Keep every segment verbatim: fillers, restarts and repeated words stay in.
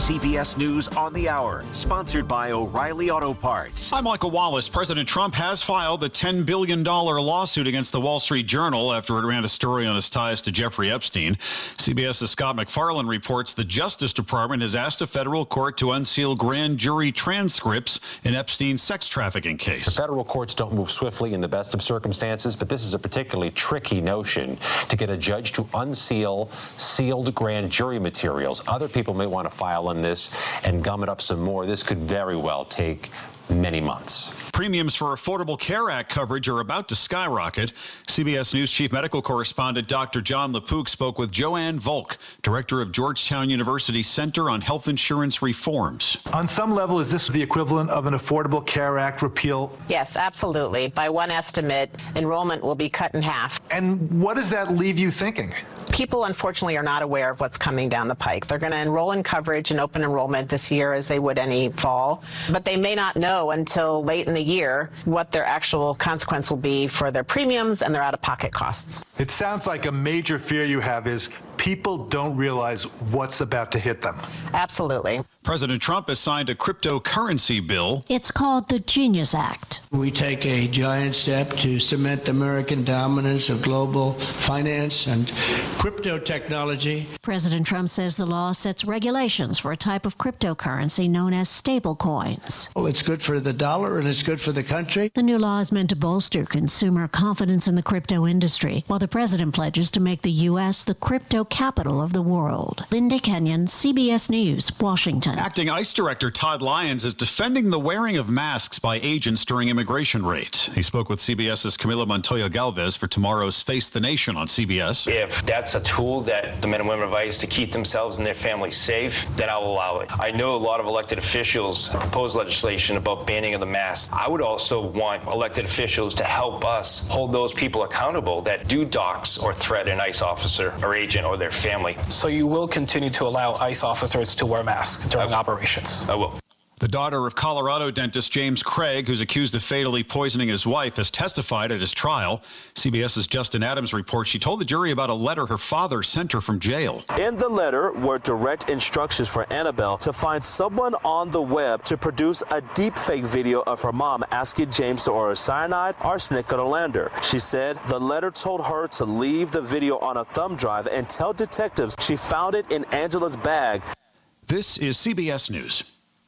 C B S News on the Hour, sponsored by O'Reilly Auto Parts. I'm Michael Wallace. President Trump has filed the ten billion dollars lawsuit against the Wall Street Journal after it ran a story on his ties to Jeffrey Epstein. CBS's Scott MacFarlane reports the Justice Department has asked a federal court to unseal grand jury transcripts in Epstein's sex trafficking case. The federal courts don't move swiftly in the best of circumstances, but this is a particularly tricky notion to get a judge to unseal sealed grand jury materials. Other people may want to file on this and gum it up some more. This could very well take many months. Premiums for Affordable Care Act coverage are about to skyrocket. C B S News chief medical correspondent Doctor John LaPook spoke with Joanne Volk, director of Georgetown University Center on Health Insurance Reforms. On some level, is this the equivalent of an Affordable Care Act repeal? Yes, absolutely. By one estimate, enrollment will be cut in half. And what does that leave you thinking? People, unfortunately, are not aware of what's coming down the pike. They're going to enroll in coverage and open enrollment this year as they would any fall, but they may not know until late in the year what their actual consequence will be for their premiums and their out-of-pocket costs. It sounds like a major fear you have is people don't realize what's about to hit them. Absolutely. President Trump has signed a cryptocurrency bill. It's called the Genius Act. We take a giant step to cement American dominance of global finance and crypto technology. President Trump says the law sets regulations for a type of cryptocurrency known as stablecoins. Well, it's good for the dollar and it's good for the country. The new law is meant to bolster consumer confidence in the crypto industry, while the president pledges to make the U S the crypto capital of the world. Linda Kenyon, C B S News, Washington. Acting ICE Director Todd Lyons is defending the wearing of masks by agents during immigration raids. He spoke with CBS's Camila Montoya Galvez for tomorrow's Face the Nation on C B S. If that's a tool that the men and women of ICE to keep themselves and their families safe, then I'll allow it. I know a lot of elected officials propose legislation about banning of the mask. I would also want elected officials to help us hold those people accountable that do dox or threaten an ICE officer or agent or their family. So you will continue to allow ICE officers to wear masks during I, operations? I will. The daughter of Colorado dentist James Craig, who's accused of fatally poisoning his wife, has testified at his trial. CBS's Justin Adams reports she told the jury about a letter her father sent her from jail. In the letter were direct instructions for Annabelle to find someone on the web to produce a deepfake video of her mom asking James to order cyanide, arsenic, or lander. She said the letter told her to leave the video on a thumb drive and tell detectives she found it in Angela's bag. This is C B S News.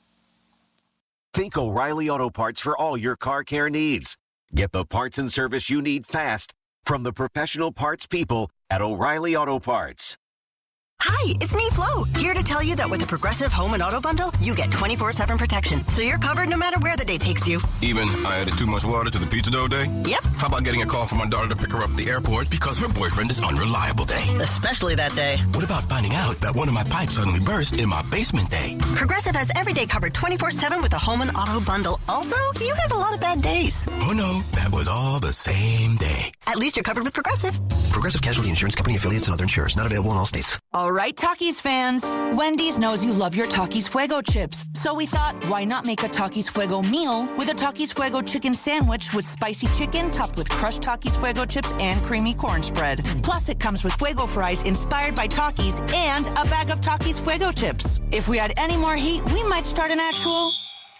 Think O'Reilly Auto Parts for all your car care needs. Get the parts and service you need fast from the professional parts people at O'Reilly Auto Parts. Hi, it's me, Flo, here to tell you that with the Progressive Home and Auto Bundle, you get twenty-four seven protection, so you're covered no matter where the day takes you. Even I added too much water to the pizza dough day? Yep. How about getting a call from my daughter to pick her up at the airport because her boyfriend is unreliable day? Especially that day. What about finding out that one of my pipes suddenly burst in my basement day? Progressive has every day covered twenty-four seven with the Home and Auto Bundle. Also, you have a lot of bad days. Oh no, that was all the same day. At least you're covered with Progressive. Progressive Casualty Insurance Company affiliates and other insurers. Not available in all states. All right, Takis fans. Wendy's knows you love your Takis Fuego chips. So we thought, why not make a Takis Fuego meal with a Takis Fuego chicken sandwich with spicy chicken topped with crushed Takis Fuego chips and creamy corn spread. Plus, it comes with Fuego fries inspired by Takis and a bag of Takis Fuego chips. If we had any more heat, we might start an actual...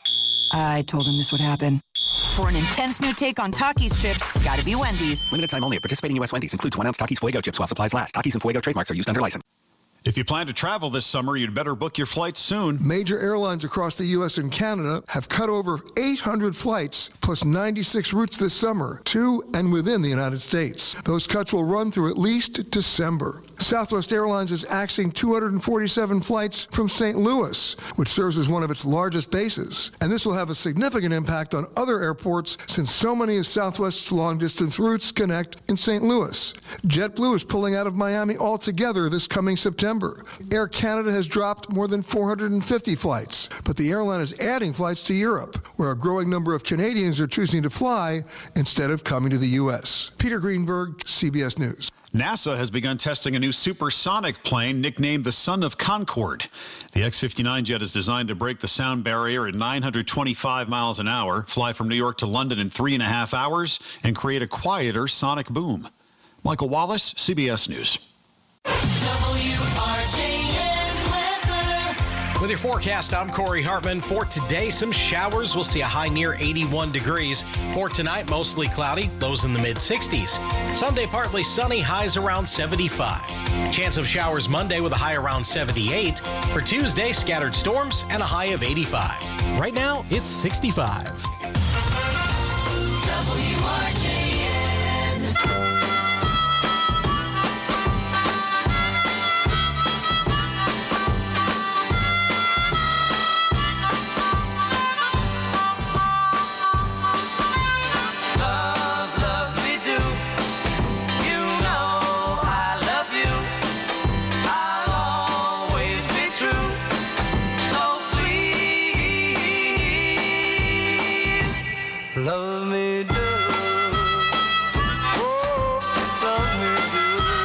I told him this would happen. For an intense new take on Takis chips, gotta be Wendy's. Limited time only at participating U S Wendy's. Includes one ounce Takis Fuego chips while supplies last. Takis and Fuego trademarks are used under license. If you plan to travel this summer, you'd better book your flights soon. Major airlines across the U S and Canada have cut over eight hundred flights, plus ninety-six routes this summer, to and within the United States. Those cuts will run through at least December. Southwest Airlines is axing two hundred forty-seven flights from Saint Louis, which serves as one of its largest bases. And this will have a significant impact on other airports since so many of Southwest's long-distance routes connect in Saint Louis. JetBlue is pulling out of Miami altogether this coming September. Air Canada has dropped more than four hundred fifty flights, but the airline is adding flights to Europe, where a growing number of Canadians are choosing to fly instead of coming to the U S. Peter Greenberg, C B S News. NASA has begun testing a new supersonic plane nicknamed the Son of Concorde. The X fifty-nine jet is designed to break the sound barrier at nine hundred twenty-five miles an hour, fly from New York to London in three and a half hours, and create a quieter sonic boom. Michael Wallace, C B S News. W R J N weather. With your forecast, I'm Corey Hartman. For today, some showers. We'll see a high near eighty-one degrees. For tonight, mostly cloudy, lows in the mid sixties. Sunday, partly sunny, highs around seventy-five. Chance of showers Monday with a high around seventy-eight. For Tuesday, scattered storms and a high of eighty-five. Right now, it's sixty-five. W R J N. Love me do, oh, love me do,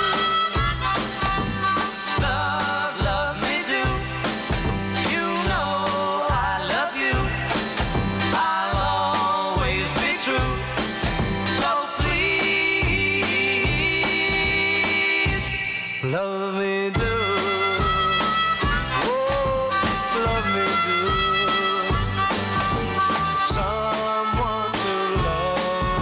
love, love me do, you know I love you, I'll always be true, so please, love me do, oh, love me do, someone to love.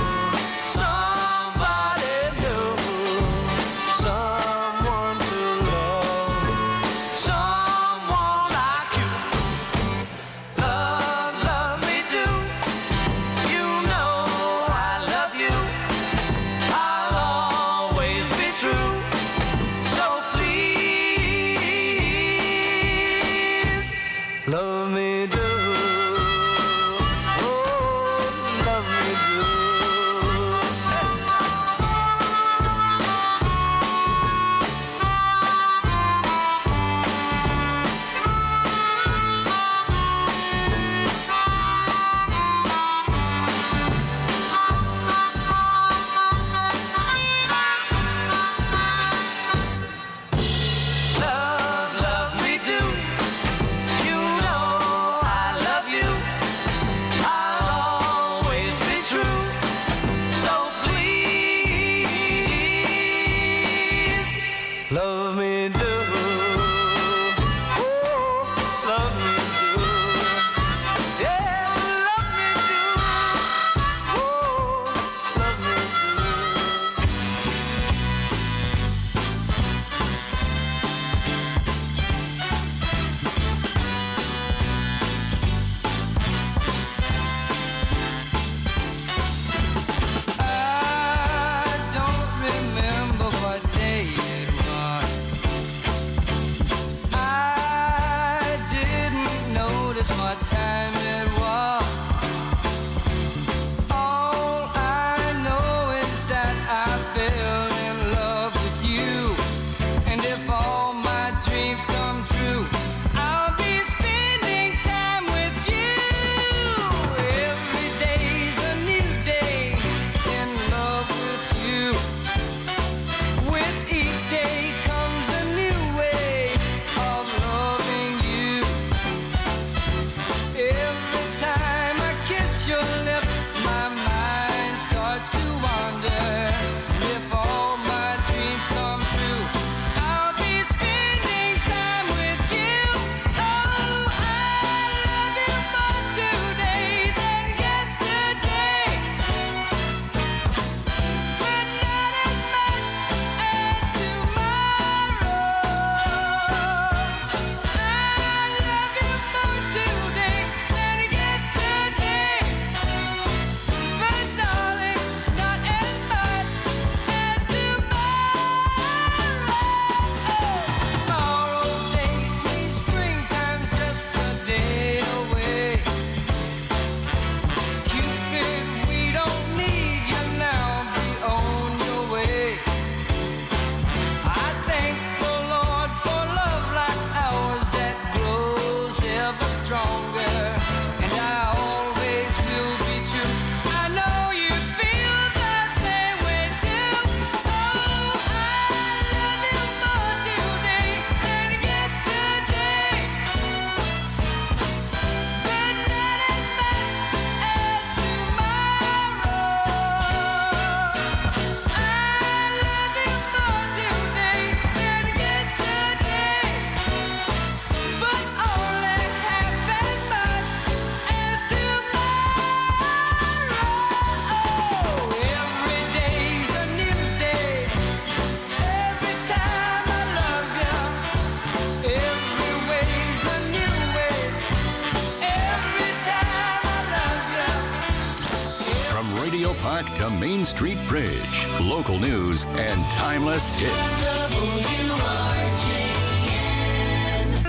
From Radio Park to Main Street Bridge, local news and timeless hits. W R J N.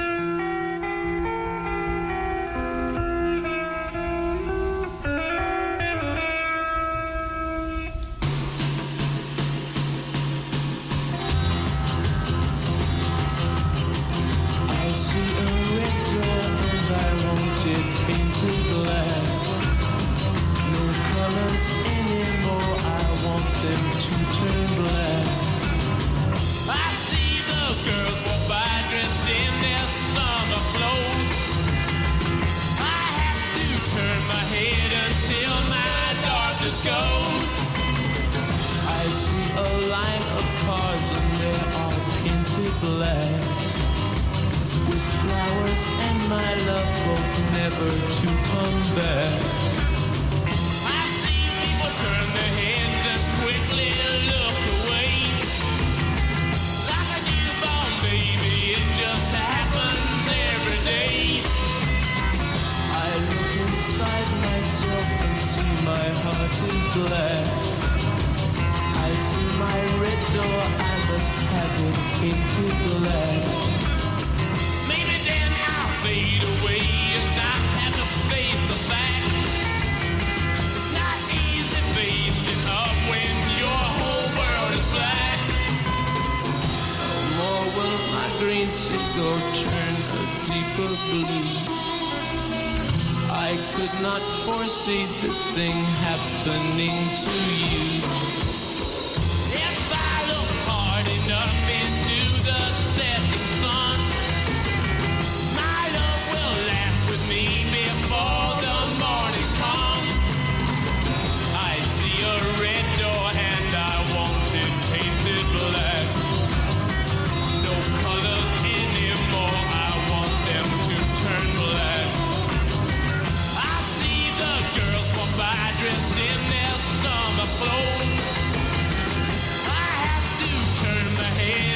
I see a red door and I want it painted black. No colors anymore, I want them to turn black. I see the girls walk by dressed in their summer clothes. I have to turn my head until my darkness goes. I see a line of cars and they are painted black, with flowers and my love both never to come back. I see people turn their heads and quickly look away. Like a newborn baby, it just happens every day. I look inside myself and see my heart is black. I see my red door, I must have it painted black. Maybe then I'll fade away and not have to face the facts. It's not easy facing up when your whole world is black. No more will my green cigar turn a deeper blue. I could not foresee this thing happening to you. If I look hard enough into the setting sun, my love will laugh with me before the morning comes. I see a red door and I want it painted black. No colors anymore, I want them to turn black. I see the girls walk by dressed in their summer clothes. I have to turn my head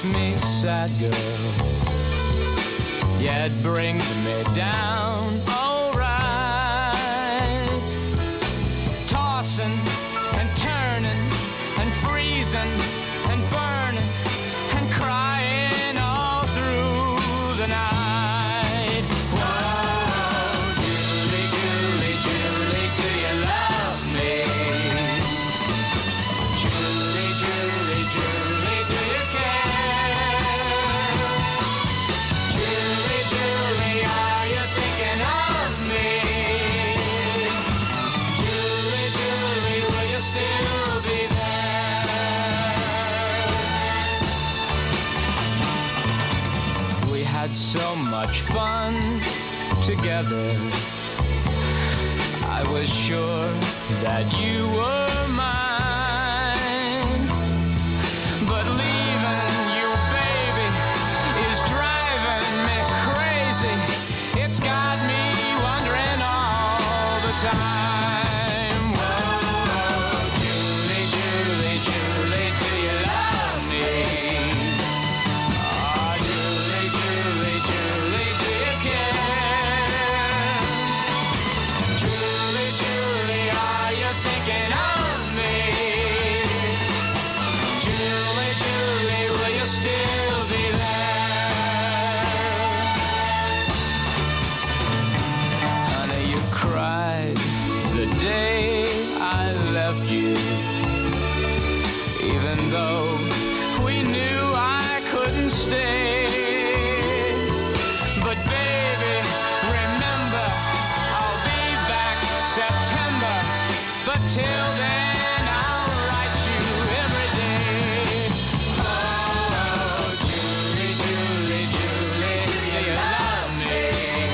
me, sad girl. Yeah, it brings me down, alright. Tossing and turning and freezing and burning and crying all through the night. Whoa, Julie, Julie, Julie, do you love me? Julie, Julie, Julie, do you care? Julie, Julie, are you thinking of me? Julie, Julie, will you still be there? We had so much fun together. I was sure that you were mine. But leaving you, baby, is driving me crazy. It's got me wondering all the time. Whoa, Julie, Julie, Julie, do you love me? Oh, Julie, Julie, Julie, do you care? Julie, Julie, are you thinking of me? Julie, Julie, will you still be there? Honey, you cried the day I left you, even though we knew I couldn't stay. But baby, remember, I'll be back September. But till then, I'll write you every day. Oh, Julie, Julie, Julie, do you love me?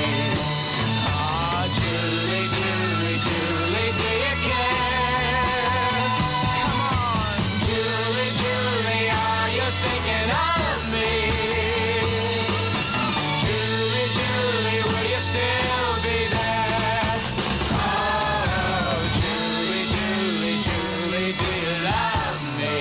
Oh, Julie, Julie, Julie, do you care? Come on, Julie, Julie, are you thinking of me? Julie, Julie, will you still be there? Oh, Julie, Julie, Julie, do you love me?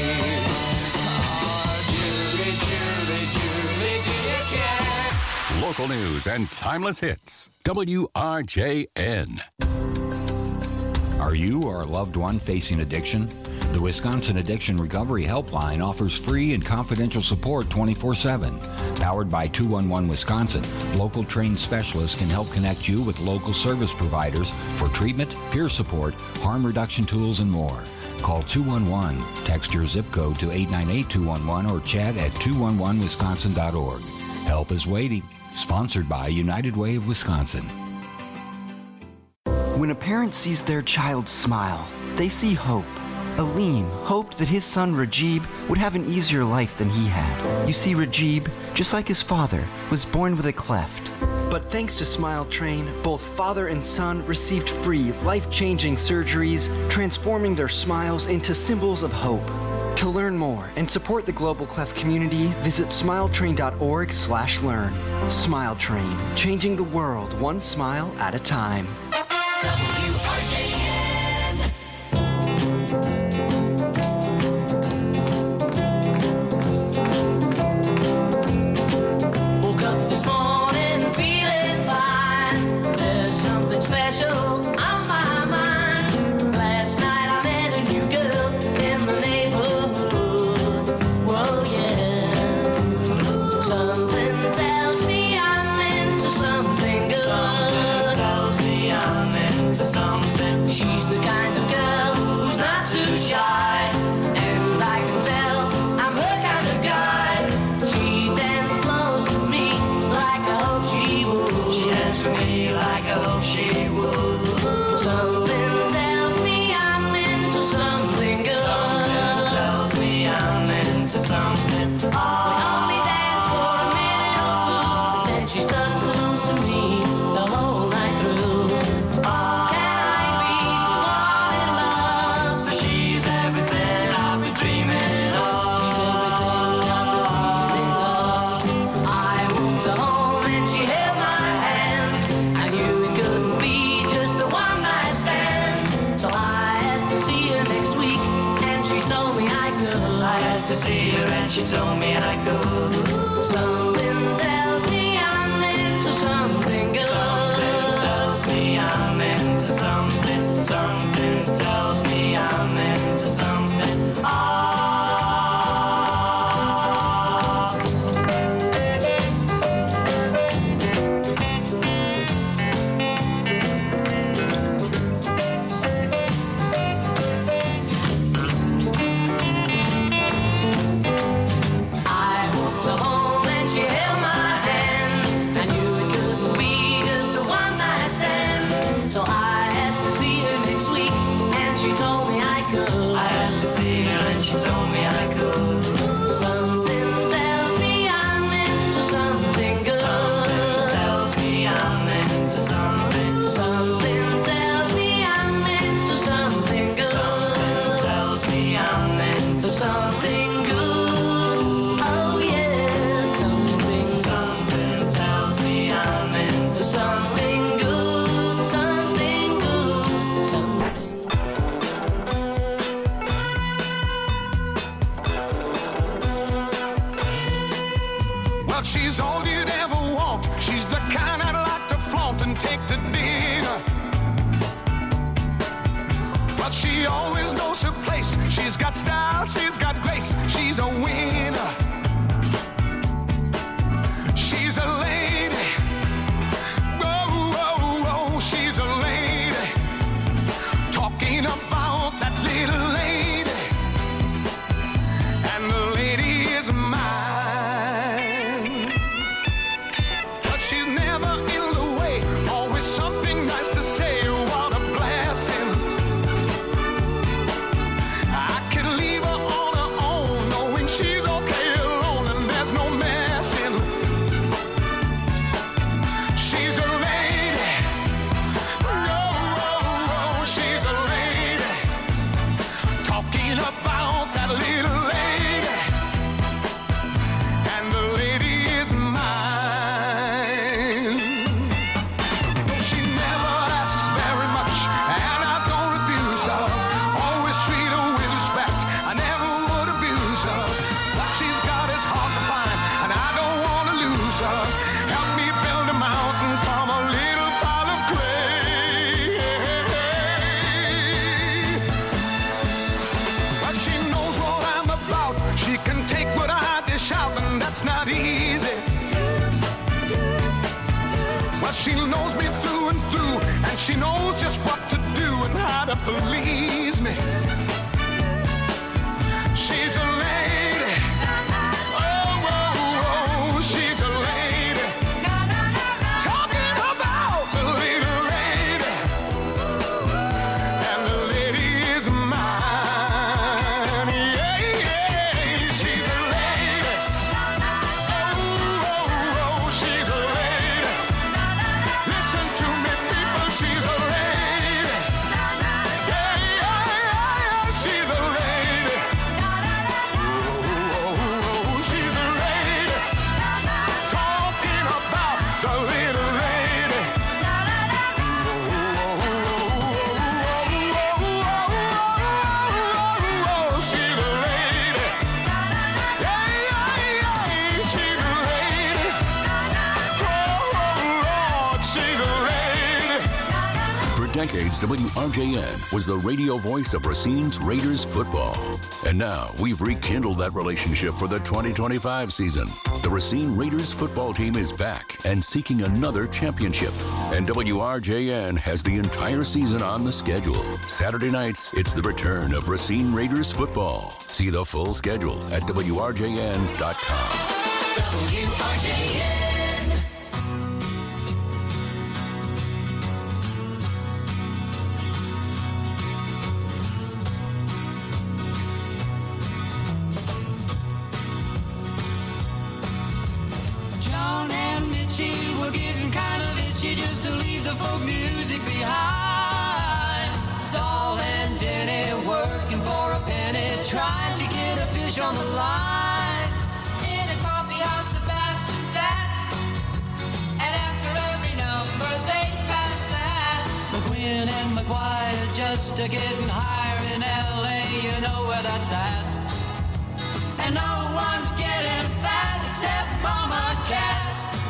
Oh, Julie, Julie, Julie, do you care? Local news and timeless hits. W R J N. Are you or a loved one facing addiction? The Wisconsin Addiction Recovery Helpline offers free and confidential support twenty-four seven. Powered by two one one Wisconsin, local trained specialists can help connect you with local service providers for treatment, peer support, harm reduction tools, and more. Call two one one, text your zip code to eight nine eight two one one, or chat at two one one wisconsin dot org. Help is waiting. Sponsored by United Way of Wisconsin. When a parent sees their child smile, they see hope. Aleem hoped that his son Rajib would have an easier life than he had. You see, Rajib, just like his father, was born with a cleft. But thanks to Smile Train, both father and son received free, life-changing surgeries, transforming their smiles into symbols of hope. To learn more and support the Global Cleft community, visit smiletrain dot org slash learn. Smile Train, changing the world one smile at a time. W R J N. Woke up this morning feeling fine. There's something special on my mind. Last night I met a new girl in the neighborhood. Whoa, yeah. Something tells me I'm into something good. Something tells me I'm into something. She's the kind of girl who's not too shy, and I can tell I'm her kind of guy. She dances close to me like I hope she would. She dances for me like I hope she would. Something tells me I'm into something good. Something tells me I'm into something. We only dance for a minute or two, and then she stuck close to me the whole night through. Can I be the one in love? For she's everything told me I could. I asked to see her and she told me I could. Something tells me I'm into something good. Something tells me I'm into something. Something tells me I'm into something. Ah. She's all you'd ever want. She's the kind I'd like to flaunt and take to dinner. But she always knows her place. She's got style, she's got grace. She's a winner. She's a lady. Oh, oh, oh, she's a lady. Talking about that little lady. And the lady is mine. She knows me through and through, and she knows just what to do and how to please me. She's a lady. Oh, oh, oh, she's a lady. Talking about the little lady. And the lady is mine. Yeah, yeah, she's a lady. Oh, oh, oh, she's a lady. Listen to me, people, she's a lady. Yeah, yeah, yeah, she's a lady. Oh, oh, she's a lady. Talking about the little lady. Oh, oh, she's a lady. Yeah, yeah, yeah, she's a lady. Oh, Lord, she's a lady. For decades, W R J N was the radio voice of Racine's Raiders football. And now we've rekindled that relationship for the twenty twenty-five season. The Racine Raiders football team is back and seeking another championship. And W R J N has the entire season on the schedule. Saturday nights, it's the return of Racine Raiders football. See the full schedule at W R J N dot com. W R J N. John and Mitchie were getting kind of itchy just to leave the folk music behind. Saul and Denny working for a penny, trying to get a fish on the line. In a coffee house, Sebastian sat, and after every number they passed the hat. McQueen and McGuire is just a getting higher in L A, you know where that's at. And no one's getting fat except Mama Cass.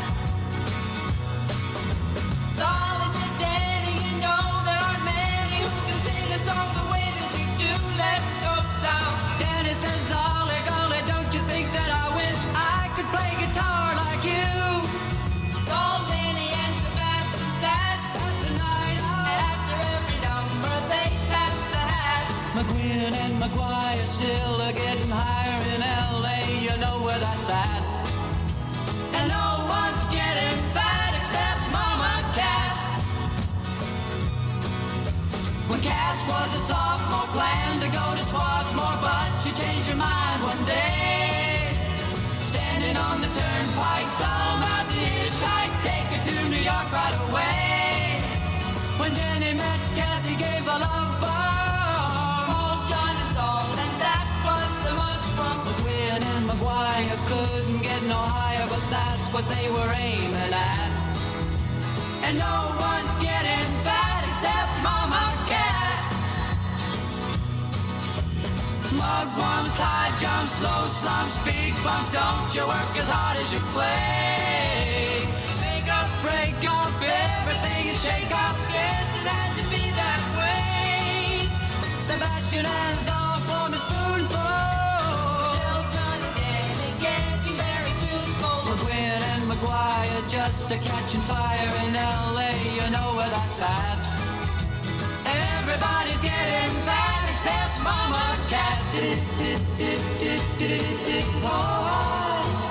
So listen, Danny, you know there aren't many who can sing a song the way that you do. Let's go south. Danny says, Ollie, golly, don't you think that I wish I could play guitar like you? So Danny and Sebastian sat the night out, and after every number they passed the hat. McGuinn and McGuire still are getting higher in L A, you know where that's at. And no one's getting fat except Mama Cass. When Cass was a sophomore, planned to go to Swarthmore, but she changed her mind one day. Standing on the turnpike, thumb out the hitchhike, take her to New York right away. When Jenny met Cass, he gave a love bomb, most joined his own, and that was the much from McGuinn and McGuire couldn't get no higher, but that's what they were aiming at. And no one's getting fat except Mama Cass. Mug bumps, high jumps, low slumps, big bumps, don't you work as hard as you play. Make up, break up, everything is shake up, guess it had to be that way. Sebastian has all for his spoonful. Shelton and Danny getting very tuneful. McGuinn and McGuire just a catching fire in L A, you know where that's at. Everybody's getting fat except Mama Cass. Oh.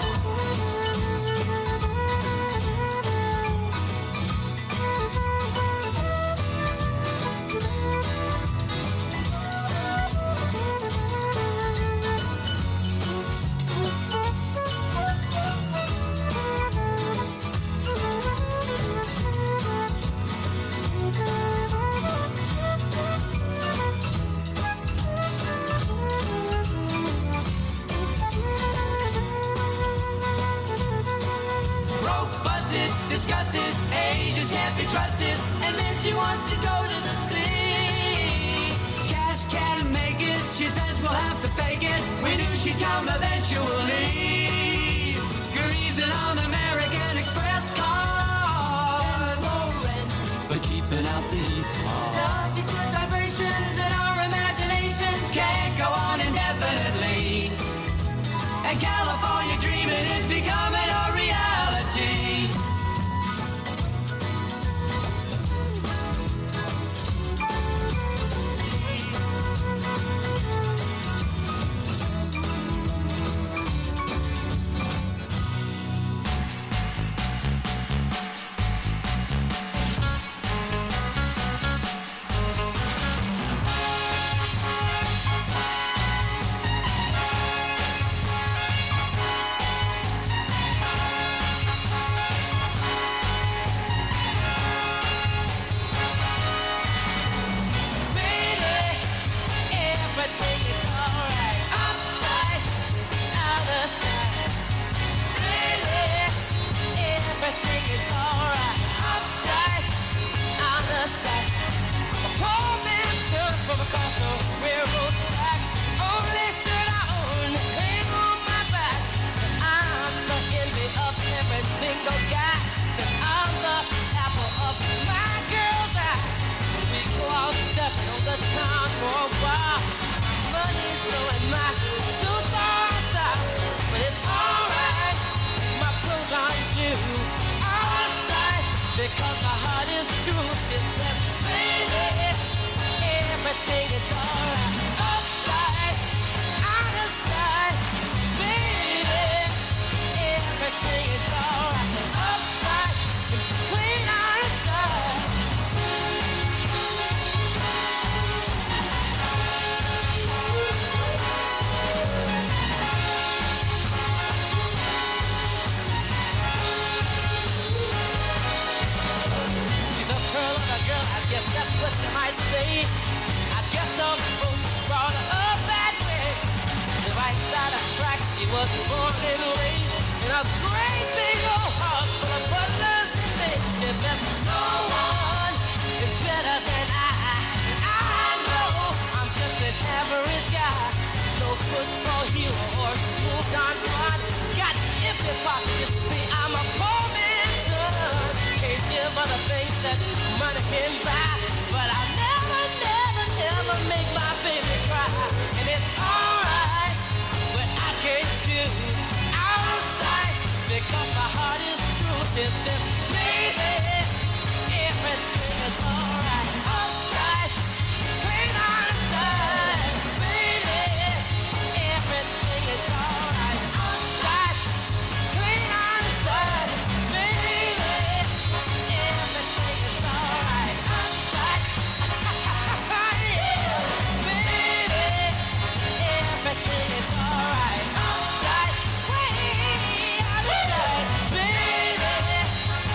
Disgusted, ages can't be trusted, and then she wants to go to the sea. Cass can't make it, she says we'll have to fake it. We knew she'd come eventually. Greasing on American Express cars, but keeping out the heat's hard. Love these good vibrations and our imaginations can't go on indefinitely. And California dreaming is becoming a reality. Because my heart is true, she said, baby, everything is alright. Upside, out of sight, baby, everything is alright. Upside, clean out of sight. I guess that's what you might say. I guess some folks brought her up that way. The right side of tracks, she was born and raised in a great big old house full of butlers and maids. She said, no one is better than I. I know I'm just an average guy. down, smooth down, hard. Got empty pockets, you see, I'm a poor man's son. Can't give other things that money can buy, but I never, never, never make my baby cry. And it's alright, but I can't do out of sight because my heart is true. She said, baby, everything is alright. Outside, clean outside, baby, everything is alright. Outside, clean outside, baby, everything is alright. Outside, yeah, baby, everything is alright. Outside, way outside, baby,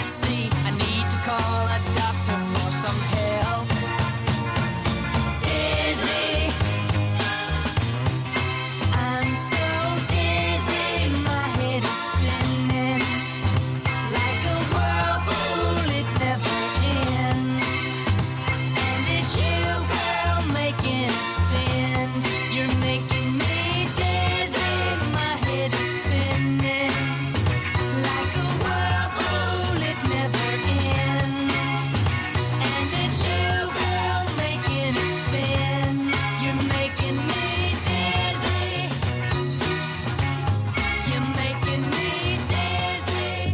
see. I need to call a doctor for some help. Dizzy, I'm so dizzy, my head is spinning like a whirlpool, it never ends. And it's you, girl, making it spin. You're making me dizzy, my head is spinning like a whirlpool, it never ends. And it's you, girl, making it spin. You're making me dizzy. You're making me dizzy.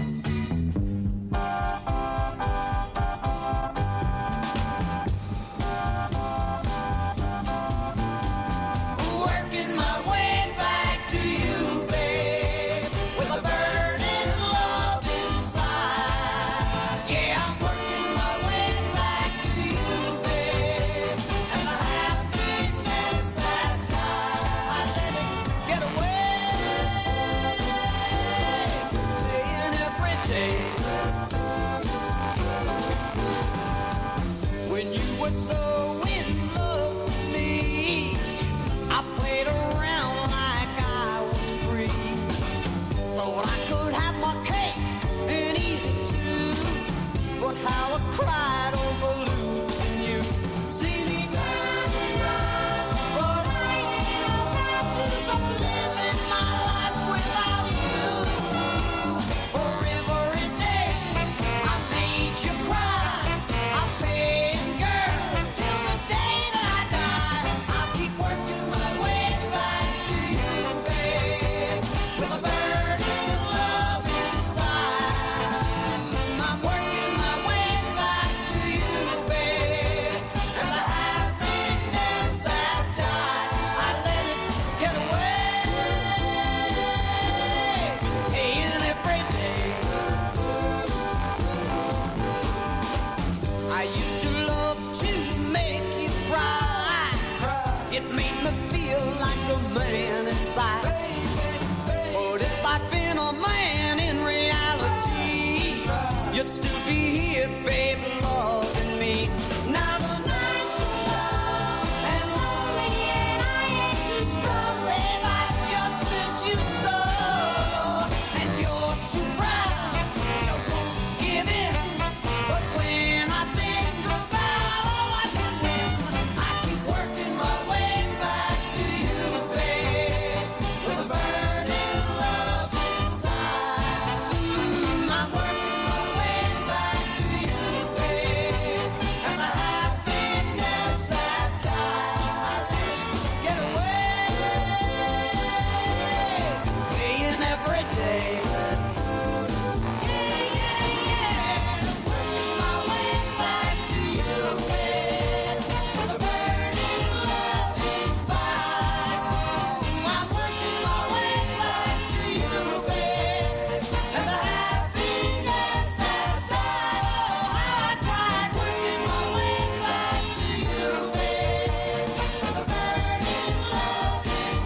Working my way back to you, babe, with a burning love inside. Yeah, I'm working my way back to you, babe, and the happiness that I let it get away, playing every day. When you were so in love with me, I played around like I was free. Thought I could have my cake and eat it too. But how I cried over losing you. See me turning around, but I ain't about to go living my life without you. For every day I made you cry, I paid, girl, till the day that I die. I'll keep working my way back to you, babe, with a burning love inside. I'm working my way back to you, babe, and the happiness that died, I let it get away, paying every day. I used to love to make you cry. It made me feel like a man inside. But if I'd been a man in reality, you'd still be here, babe, loving me. Now the nights are long and lonely, and I ain't too strong, babe. I just miss you so. And you're too proud, you won't give in. But when I think about all I can win, I keep working my way back to you, babe, with a burning love inside. Mm, I'm working my way back to you, babe, and the happiness that died, I let it get away, paying every day. Yeah, yeah, yeah, working my way back to you, babe, with a burning love inside. I'm working my way back to you, babe, and the happiness that died. Oh, how I cried, working my way back to you, babe, with a burning love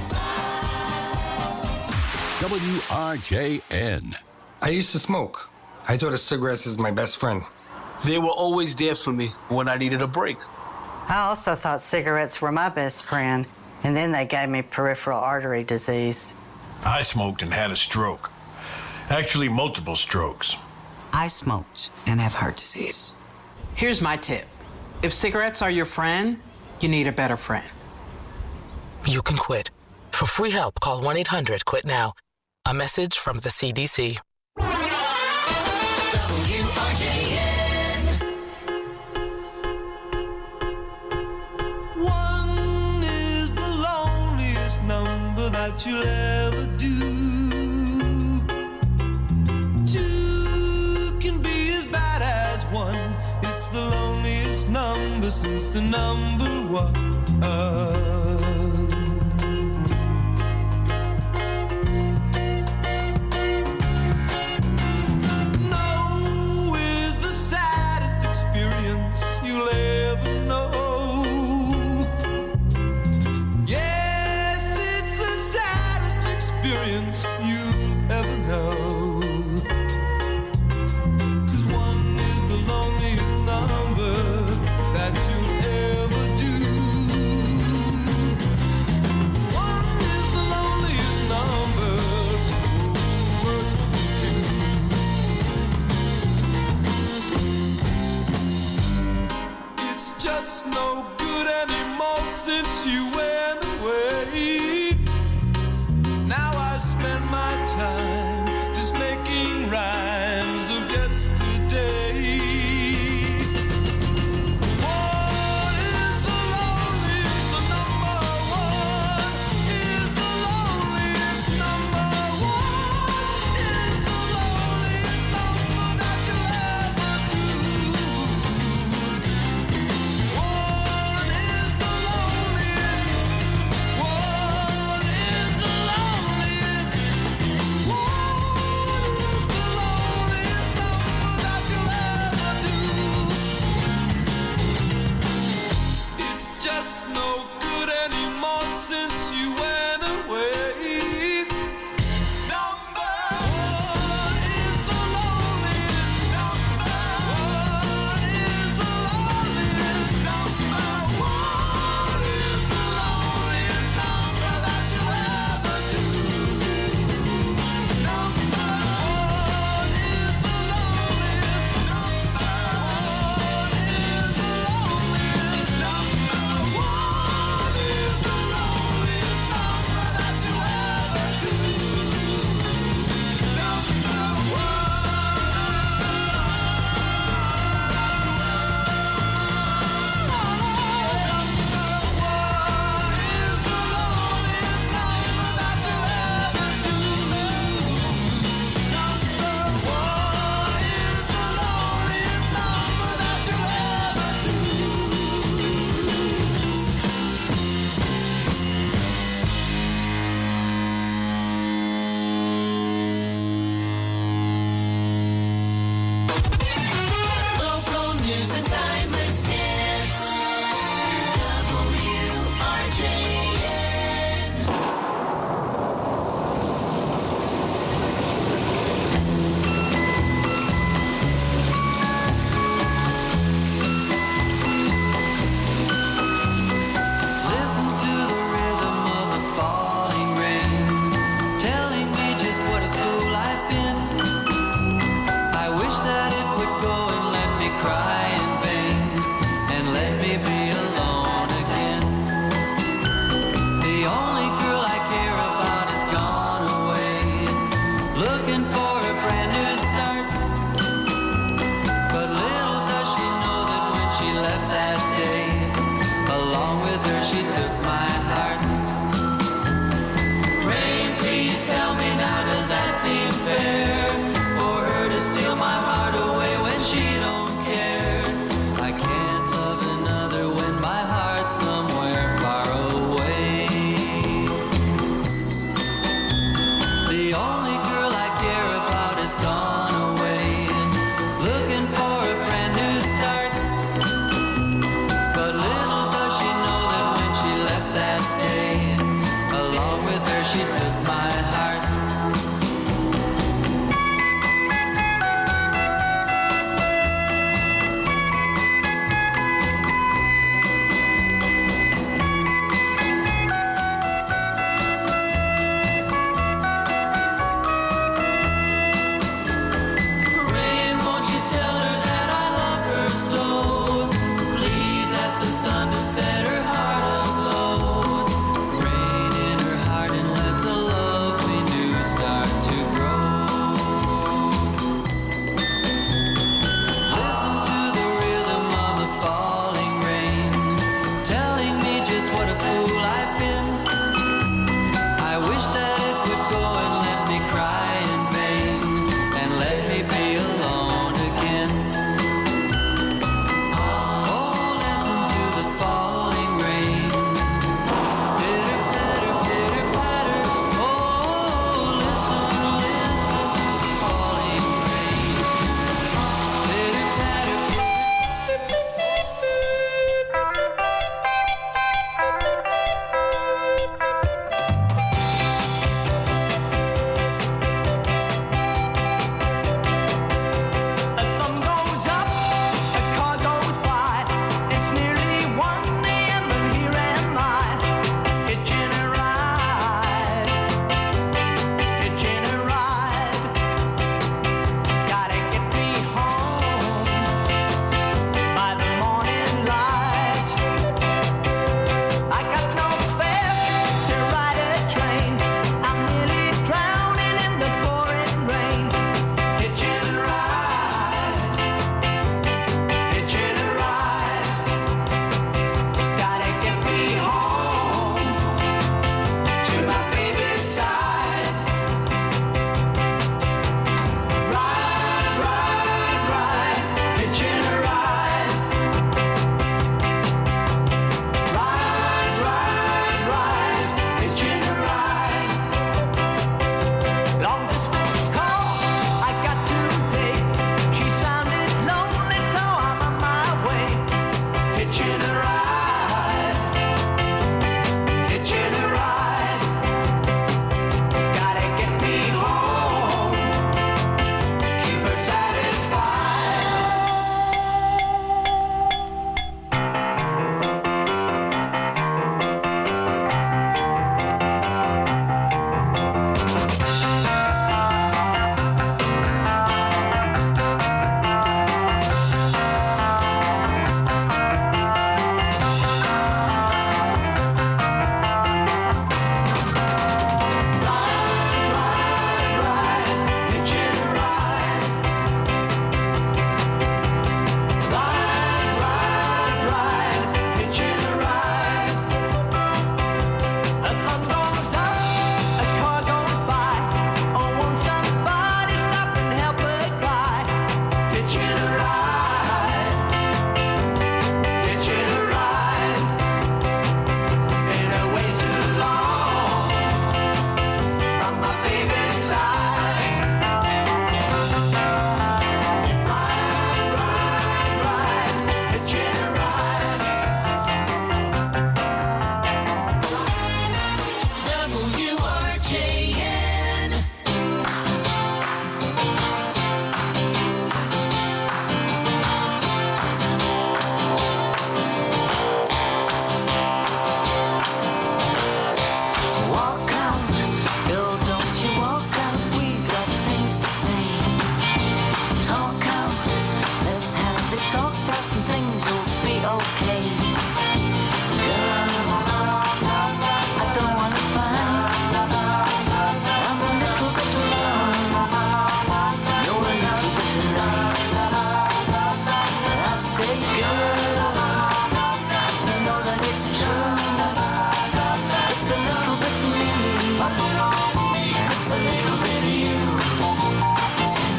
inside. W R J N. I used to smoke. I thought of cigarettes as my best friend. They were always there for me when I needed a break. I also thought cigarettes were my best friend, and then they gave me peripheral artery disease. I smoked and had a stroke. Actually, multiple strokes. I smoked and have heart disease. Here's my tip. If cigarettes are your friend, you need a better friend. You can quit. For free help, call one eight hundred quit now. A message from the C D C. W R J N. One is the loneliest number that you'll ever do. Two can be as bad as one. It's the loneliest number since the number one. No is the saddest experience you'll ever know. Yes, it's the saddest experience you'll ever know. just no good anymore since you went away. Now I spend my time just making rhymes of yesterday. One is the loneliest, the number one is the loneliest number one is the loneliest number that you'll ever do. One is the loneliest, one Hitching a ride, hitching a ride, ain't a way too long from my baby's side. Ride, ride, ride, hitching a ride. W R J N. Walk out, girl, don't you walk out. We got things to say. Talk out, let's have it talked out and things will be okay. Girl, I don't wanna fight. I'm a little bit alone. You're a little bit right. I say, girl, you know that it's true. It's a little bit me, and it's a little bit you, too.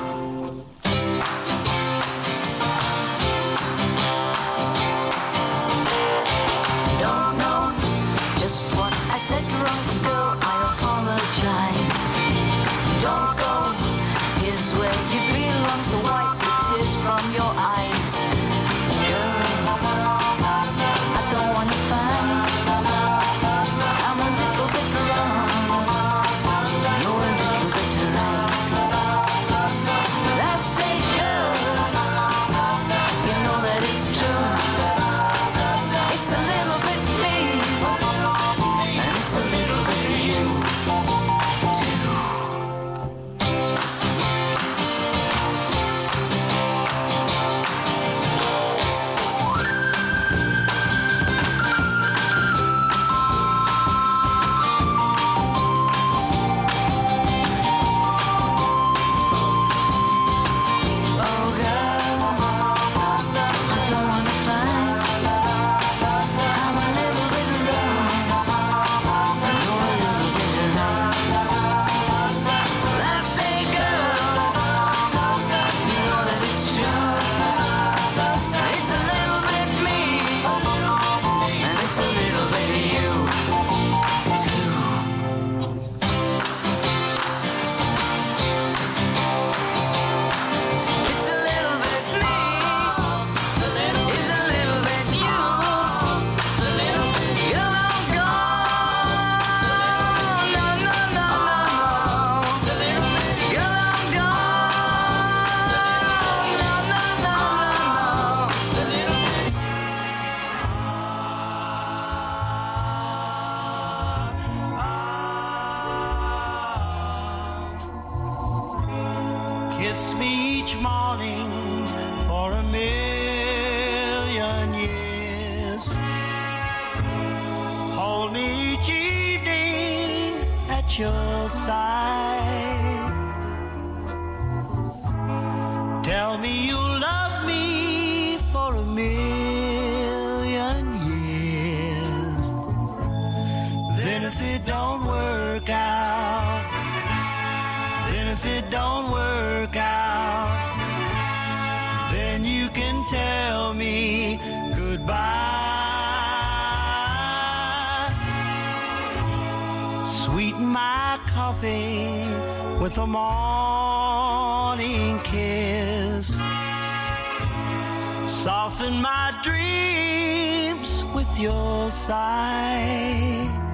Don't know just what I said wrong, girl, I apologize. Don't go, here's where you belong, so wipe the tears from your eyes. Girl, I don't wanna fight. I'm a little bit wrong. You're a little bit right. I say, girl, you know that it's true. It's a little bit me, and it's a little bit you, too. Oh, girl, I don't wanna fight. I'm a little bit wrong, and you're a little bit right. I say, girl, you know that it's true. It's a little bit me, and it's a little bit you, too. It's a little bit me, it's a little bit you. Girl, I'm gone, no, no, no, no. Girl, I'm gone, no, no, no, no. Kiss me each morning for a million years. Hold me each evening at your side. Tell me you'll love me for a million years. Then if it don't work out, then if it don't work out, then you can tell me goodbye. Sweeten my coffee with a morning kiss. Soften my dreams with your sigh.